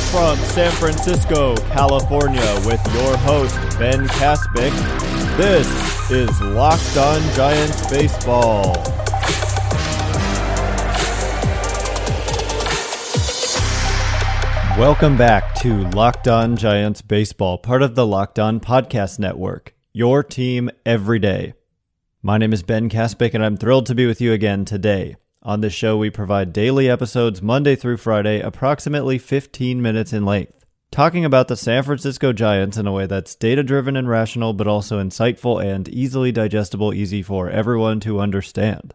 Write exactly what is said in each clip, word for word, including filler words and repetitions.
from San Francisco, California, with your host, Ben Kaspick. This is Locked On Giants Baseball. Welcome back to Locked On Giants Baseball, part of the Locked On Podcast Network, your team every day. My name is Ben Kaspick, and I'm thrilled to be with you again today. On this show, we provide daily episodes Monday through Friday, approximately fifteen minutes in length, talking about the San Francisco Giants in a way that's data-driven and rational, but also insightful and easily digestible, easy for everyone to understand.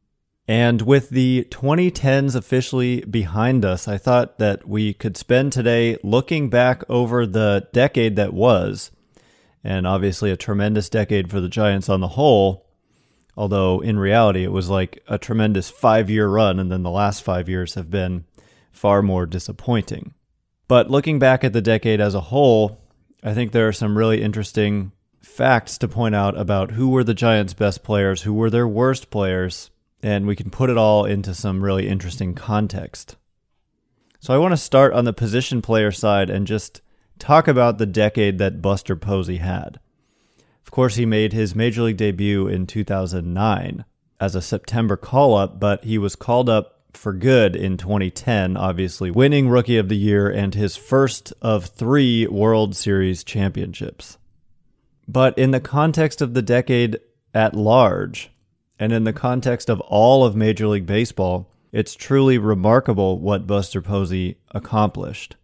And with the twenty tens officially behind us, I thought that we could spend today looking back over the decade that was, and obviously a tremendous decade for the Giants on the whole, although in reality it was like a tremendous five-year run, and then the last five years have been far more disappointing. But looking back at the decade as a whole, I think there are some really interesting facts to point out about who were the Giants' best players, who were their worst players, and we can put it all into some really interesting context. So I want to start on the position player side and just talk about the decade that Buster Posey had. Of course, he made his Major League debut in two thousand nine as a September call-up, but he was called up for good in twenty ten, obviously winning Rookie of the Year and his first of three World Series championships. But in the context of the decade at large, and in the context of all of Major League Baseball, it's truly remarkable what Buster Posey accomplished.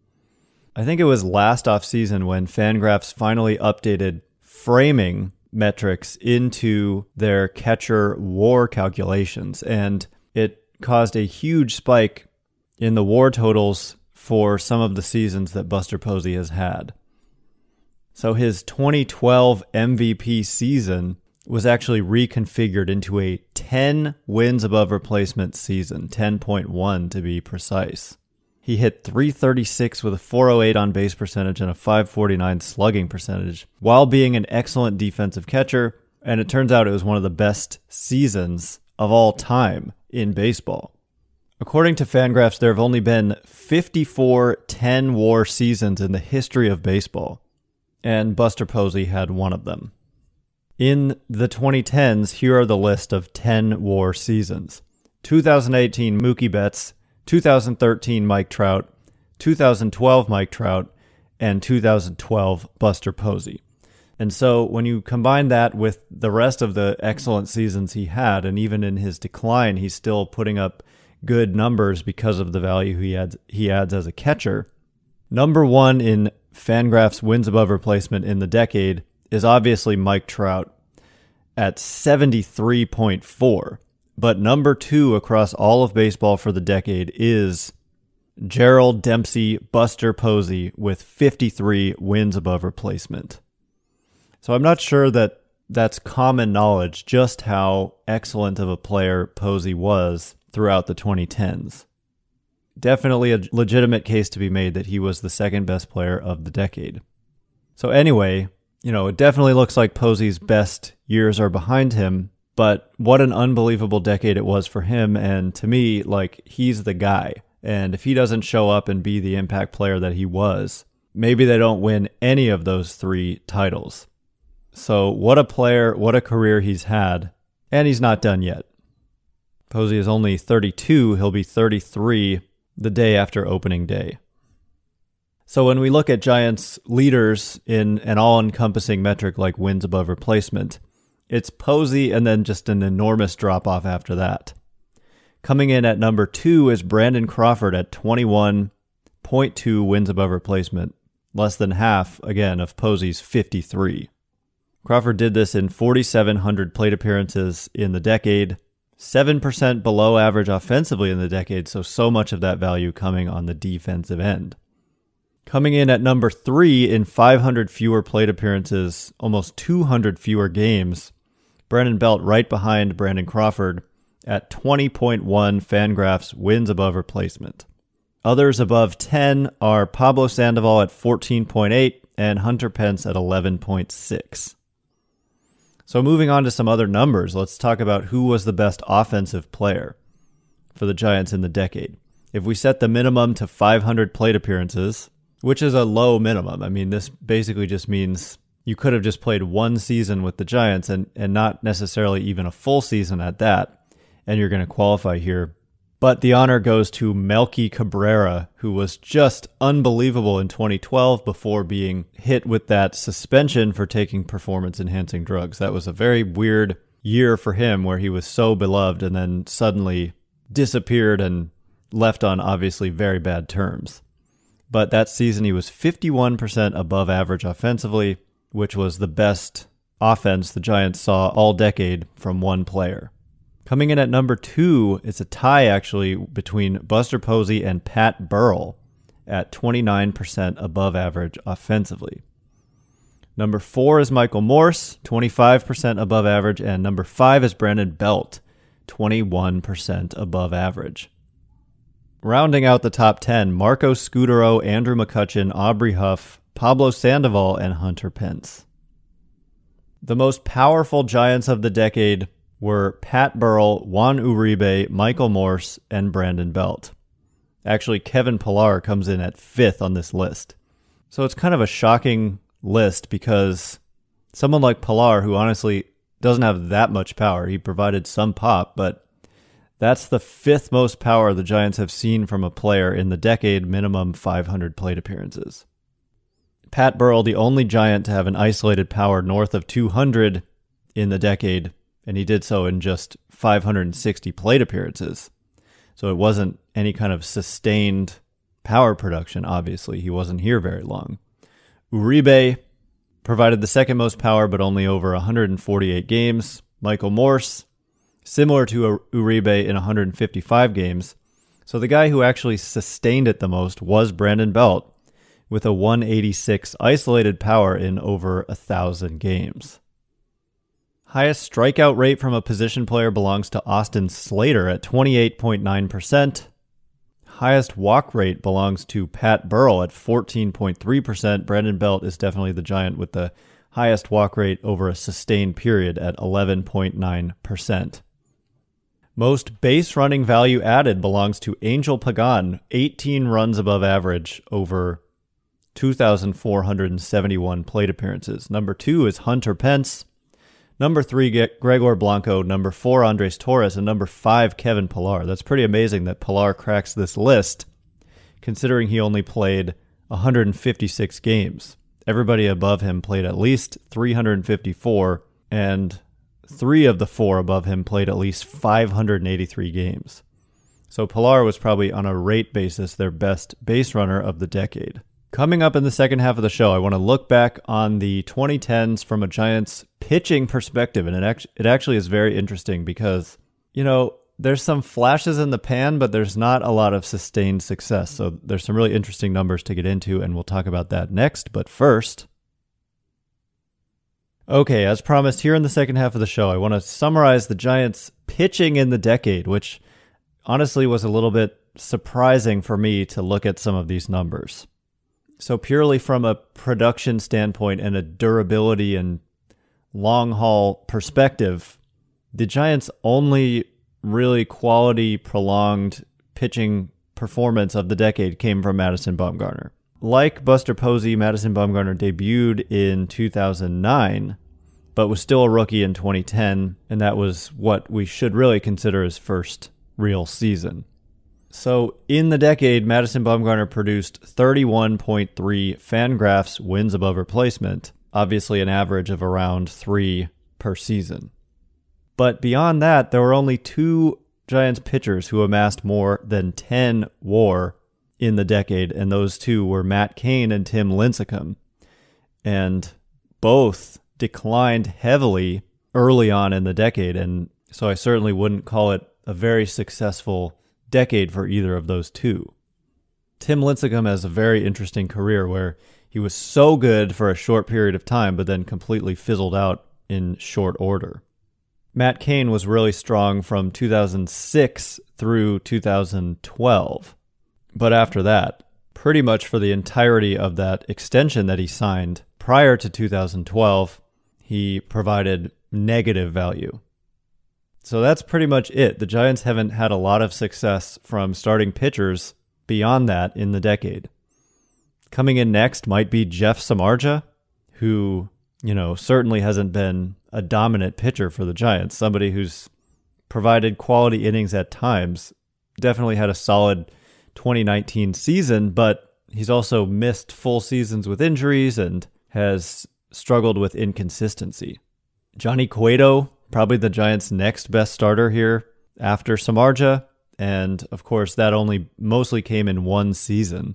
I think it was last offseason when Fangraphs finally updated framing metrics into their catcher WAR calculations, and it caused a huge spike in the WAR totals for some of the seasons that Buster Posey has had. So his twenty twelve M V P season was actually reconfigured into a ten wins above replacement season, ten point one to be precise. He hit three thirty-six with a four oh eight on base percentage and a five forty-nine slugging percentage, while being an excellent defensive catcher, and it turns out it was one of the best seasons of all time in baseball. According to Fangraphs, there have only been fifty-four ten WAR seasons in the history of baseball, and Buster Posey had one of them. In the twenty tens, here are the list of ten WAR seasons. two thousand eighteen, Mookie Betts, two thousand thirteen, Mike Trout, two thousand twelve, Mike Trout, and two thousand twelve, Buster Posey. And so when you combine that with the rest of the excellent seasons he had, and even in his decline, he's still putting up good numbers because of the value he adds, he adds as a catcher. Number one in Fangraphs wins above replacement in the decade is obviously Mike Trout at seventy-three point four. But number two across all of baseball for the decade is Gerald Dempsey Buster Posey with fifty-three wins above replacement. So I'm not sure that that's common knowledge just how excellent of a player Posey was throughout the twenty tens. Definitely a legitimate case to be made that he was the second best player of the decade. So anyway, you know, it definitely looks like Posey's best years are behind him, but what an unbelievable decade it was for him, and to me, like, he's the guy. And if he doesn't show up and be the impact player that he was, maybe they don't win any of those three titles. So what a player, what a career he's had, and he's not done yet. Posey is only thirty-two, he'll be thirty-three the day after opening day. So when we look at Giants leaders in an all-encompassing metric like wins above replacement, it's Posey and then just an enormous drop-off after that. Coming in at number two is Brandon Crawford at twenty-one point two wins above replacement, less than half, again, of Posey's fifty-three. Crawford did this in forty-seven hundred plate appearances in the decade, seven percent below average offensively in the decade, so so much of that value coming on the defensive end. Coming in at number three in five hundred fewer plate appearances, almost two hundred fewer games, Brandon Belt right behind Brandon Crawford at twenty point one Fangraphs wins above replacement. Others above ten are Pablo Sandoval at fourteen point eight and Hunter Pence at eleven point six. So moving on to some other numbers, let's talk about who was the best offensive player for the Giants in the decade. If we set the minimum to five hundred plate appearances, which is a low minimum, I mean, this basically just means you could have just played one season with the Giants and, and not necessarily even a full season at that, and you're going to qualify here. But the honor goes to Melky Cabrera, who was just unbelievable in twenty twelve before being hit with that suspension for taking performance-enhancing drugs. That was a very weird year for him where he was so beloved and then suddenly disappeared and left on obviously very bad terms. But that season he was fifty-one percent above average offensively, which was the best offense the Giants saw all decade from one player. Coming in at number two, it's a tie actually between Buster Posey and Pat Burrell at twenty-nine percent above average offensively. Number four is Michael Morse, twenty-five percent above average, and number five is Brandon Belt, twenty-one percent above average. Rounding out the top ten, Marco Scutaro, Andrew McCutchen, Aubrey Huff, Pablo Sandoval, and Hunter Pence. The most powerful Giants of the decade were Pat Burrell, Juan Uribe, Michael Morse, and Brandon Belt. Actually, Kevin Pillar comes in at fifth on this list. So it's kind of a shocking list because someone like Pillar, who honestly doesn't have that much power, he provided some pop, but that's the fifth most power the Giants have seen from a player in the decade, minimum five hundred plate appearances. Pat Burrell, the only Giant to have an isolated power north of two hundred in the decade, and he did so in just five hundred sixty plate appearances. So it wasn't any kind of sustained power production, obviously. He wasn't here very long. Uribe provided the second most power, but only over one hundred forty-eight games. Michael Morse, similar to Uribe in one hundred fifty-five games. So the guy who actually sustained it the most was Brandon Belt, with a one eighty-six isolated power in over one thousand games. Highest strikeout rate from a position player belongs to Austin Slater at twenty-eight point nine percent. Highest walk rate belongs to Pat Burrell at fourteen point three percent. Brandon Belt is definitely the Giant with the highest walk rate over a sustained period at eleven point nine percent. Most base running value added belongs to Angel Pagan, eighteen runs above average over two thousand four hundred seventy-one plate appearances. Number two is Hunter Pence. Number three, Gregor Blanco. Number four, Andres Torres. And number five, Kevin Pillar. That's pretty amazing that Pillar cracks this list, considering he only played one hundred fifty-six games. Everybody above him played at least three hundred fifty-four, and three of the four above him played at least five hundred eighty-three games. So Pillar was probably, on a rate basis, their best base runner of the decade. Coming up in the second half of the show, I want to look back on the twenty tens from a Giants pitching perspective, and it actually, it actually is very interesting because, you know, there's some flashes in the pan, but there's not a lot of sustained success. So there's some really interesting numbers to get into, and we'll talk about that next. But first, okay, as promised, here in the second half of the show, I want to summarize the Giants pitching in the decade, which honestly was a little bit surprising for me to look at some of these numbers. So purely from a production standpoint and a durability and long-haul perspective, the Giants' only really quality, prolonged pitching performance of the decade came from Madison Bumgarner. Like Buster Posey, Madison Bumgarner debuted in two thousand nine, but was still a rookie in twenty ten, and that was what we should really consider his first real season. So in the decade, Madison Bumgarner produced thirty-one point three Fangraphs wins above replacement, obviously an average of around three per season. But beyond that, there were only two Giants pitchers who amassed more than ten WAR in the decade, and those two were Matt Cain and Tim Lincecum. And both declined heavily early on in the decade, and so I certainly wouldn't call it a very successful decade for either of those two. Tim Lincecum has a very interesting career where he was so good for a short period of time, but then completely fizzled out in short order. Matt Cain was really strong from two thousand six through two thousand twelve. But after that, pretty much for the entirety of that extension that he signed prior to two thousand twelve, he provided negative value. So that's pretty much it. The Giants haven't had a lot of success from starting pitchers beyond that in the decade. Coming in next might be Jeff Samardzija, who, you know, certainly hasn't been a dominant pitcher for the Giants. Somebody who's provided quality innings at times. Definitely had a solid twenty nineteen season, but he's also missed full seasons with injuries and has struggled with inconsistency. Johnny Cueto, probably the Giants' next best starter here after Samardzija, and of course that only mostly came in one season.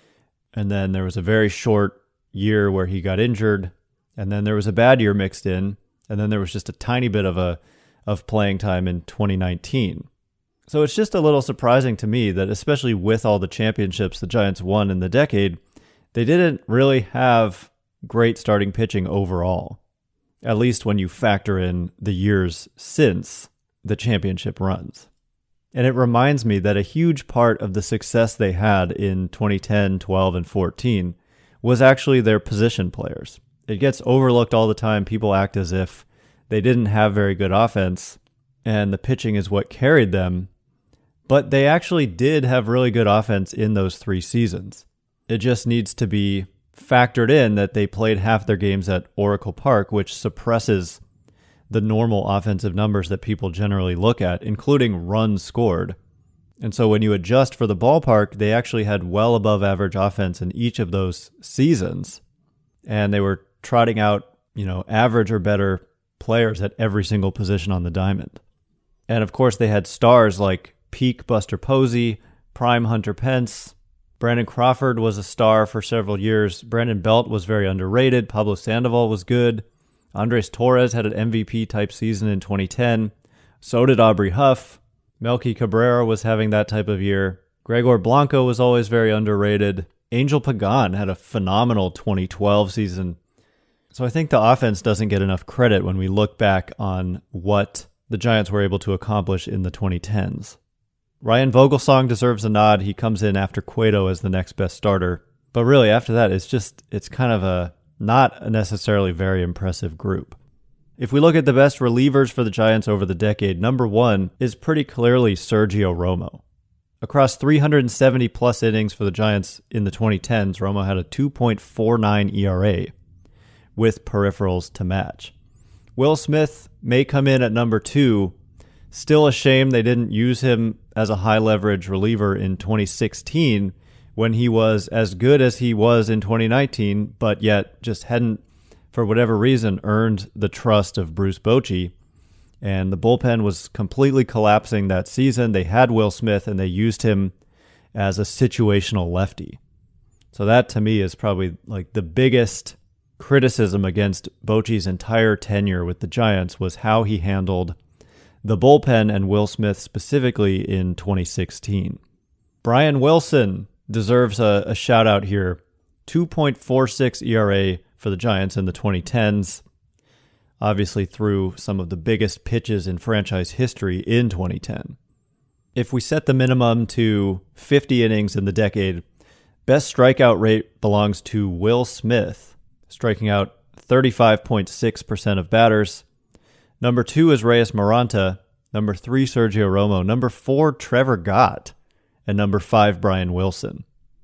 And then there was a very short year where he got injured, and then there was a bad year mixed in, and then there was just a tiny bit of a of playing time in twenty nineteen. So it's just a little surprising to me that, especially with all the championships the Giants won in the decade, they didn't really have great starting pitching overall, at least when you factor in the years since the championship runs. And it reminds me that a huge part of the success they had in twenty ten, twelve, and fourteen was actually their position players. It gets overlooked all the time. People act as if they didn't have very good offense and the pitching is what carried them. But they actually did have really good offense in those three seasons. It just needs to be factored in that they played half their games at Oracle Park, which suppresses the normal offensive numbers that people generally look at, including runs scored. And so when you adjust for the ballpark, they actually had well above average offense in each of those seasons. And they were trotting out, you know, average or better players at every single position on the diamond. And of course, they had stars like peak Buster Posey, prime Hunter Pence. Brandon Crawford was a star for several years. Brandon Belt was very underrated. Pablo Sandoval was good. Andres Torres had an M V P-type season in twenty ten. So did Aubrey Huff. Melky Cabrera was having that type of year. Gregor Blanco was always very underrated. Angel Pagan had a phenomenal twenty twelve season. So I think the offense doesn't get enough credit when we look back on what the Giants were able to accomplish in the twenty tens. Ryan Vogelsong deserves a nod. He comes in after Cueto as the next best starter. But really, after that, it's just, it's kind of a not a necessarily very impressive group. If we look at the best relievers for the Giants over the decade, number one is pretty clearly Sergio Romo. Across three hundred seventy plus innings for the Giants in the twenty tens, Romo had a two point four nine E R A with peripherals to match. Will Smith may come in at number two. Still a shame they didn't use him as a high-leverage reliever in twenty sixteen when he was as good as he was in twenty nineteen, but yet just hadn't, for whatever reason, earned the trust of Bruce Bochy. And the bullpen was completely collapsing that season. They had Will Smith, and they used him as a situational lefty. So that, to me, is probably like the biggest criticism against Bochy's entire tenure with the Giants was how he handled the bullpen and Will Smith specifically in twenty sixteen. Brian Wilson deserves a, a shout out here. two point four six E R A for the Giants in the twenty tens. Obviously threw some of the biggest pitches in franchise history in twenty ten. If we set the minimum to fifty innings in the decade, best strikeout rate belongs to Will Smith, striking out thirty-five point six percent of batters. Number two is Reyes Maranta. Number three, Sergio Romo. Number four, Trevor Gott. And number five, Brian Wilson.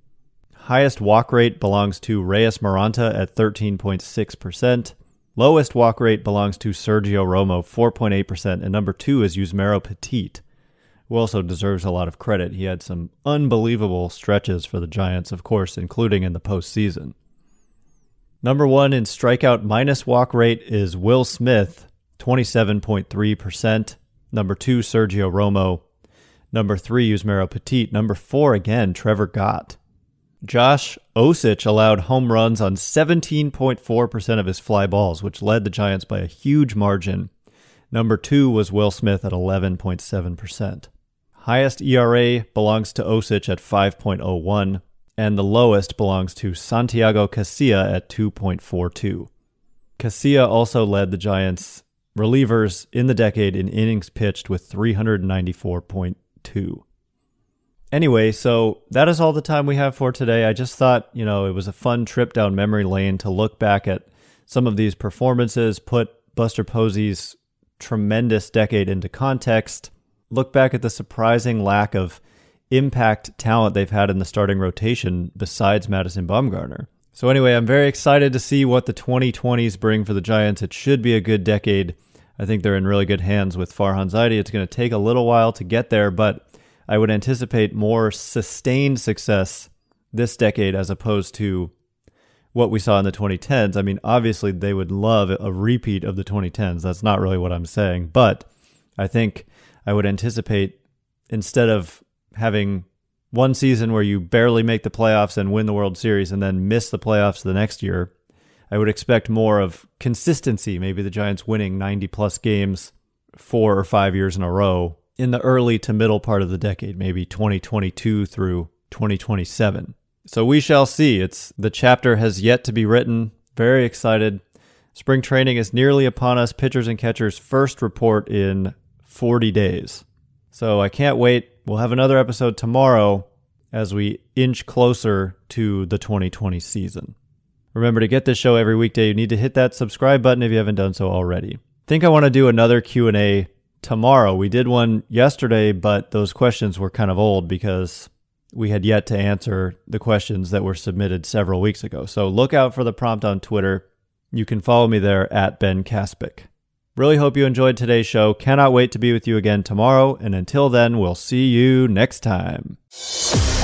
Highest walk rate belongs to Reyes Maranta at thirteen point six percent. Lowest walk rate belongs to Sergio Romo, four point eight percent. And number two is Yusmeiro Petit, who also deserves a lot of credit. He had some unbelievable stretches for the Giants, of course, including in the postseason. Number one in strikeout minus walk rate is Will Smith, twenty-seven point three percent. Number two, Sergio Romo. Number three, Yusmeiro Petit. Number four, again, Trevor Gott. Josh Osich allowed home runs on seventeen point four percent of his fly balls, which led the Giants by a huge margin. Number two was Will Smith at eleven point seven percent. Highest E R A belongs to Osich at five point oh one, and the lowest belongs to Santiago Casilla at two point four two. Casilla also led the Giants' relievers in the decade in innings pitched with three hundred ninety-four point two. Anyway, so that is all the time we have for today. I just thought, you know, it was a fun trip down memory lane to look back at some of these performances, put Buster Posey's tremendous decade into context. Look back at the surprising lack of impact talent they've had in the starting rotation besides Madison Bumgarner. So anyway, I'm very excited to see what the twenty twenties bring for the Giants. It should be a good decade. I think they're in really good hands with Farhan Zaidi. It's going to take a little while to get there, but I would anticipate more sustained success this decade as opposed to what we saw in the twenty tens. I mean, obviously they would love a repeat of the twenty tens. That's not really what I'm saying, but I think I would anticipate, instead of having one season where you barely make the playoffs and win the World Series and then miss the playoffs the next year, I would expect more of consistency, maybe the Giants winning ninety plus games four or five years in a row in the early to middle part of the decade, maybe twenty twenty-two through twenty twenty-seven. So we shall see. It's the chapter has yet to be written. Very excited. Spring training is nearly upon us. Pitchers and catchers first report in forty days. So I can't wait. We'll have another episode tomorrow as we inch closer to the twenty twenty season. Remember, to get this show every weekday, you need to hit that subscribe button if you haven't done so already. I think I want to do another Q and A tomorrow. We did one yesterday, but those questions were kind of old because we had yet to answer the questions that were submitted several weeks ago. So look out for the prompt on Twitter. You can follow me there at Ben Kaspick. Really hope you enjoyed today's show. Cannot wait to be with you again tomorrow. And until then, we'll see you next time.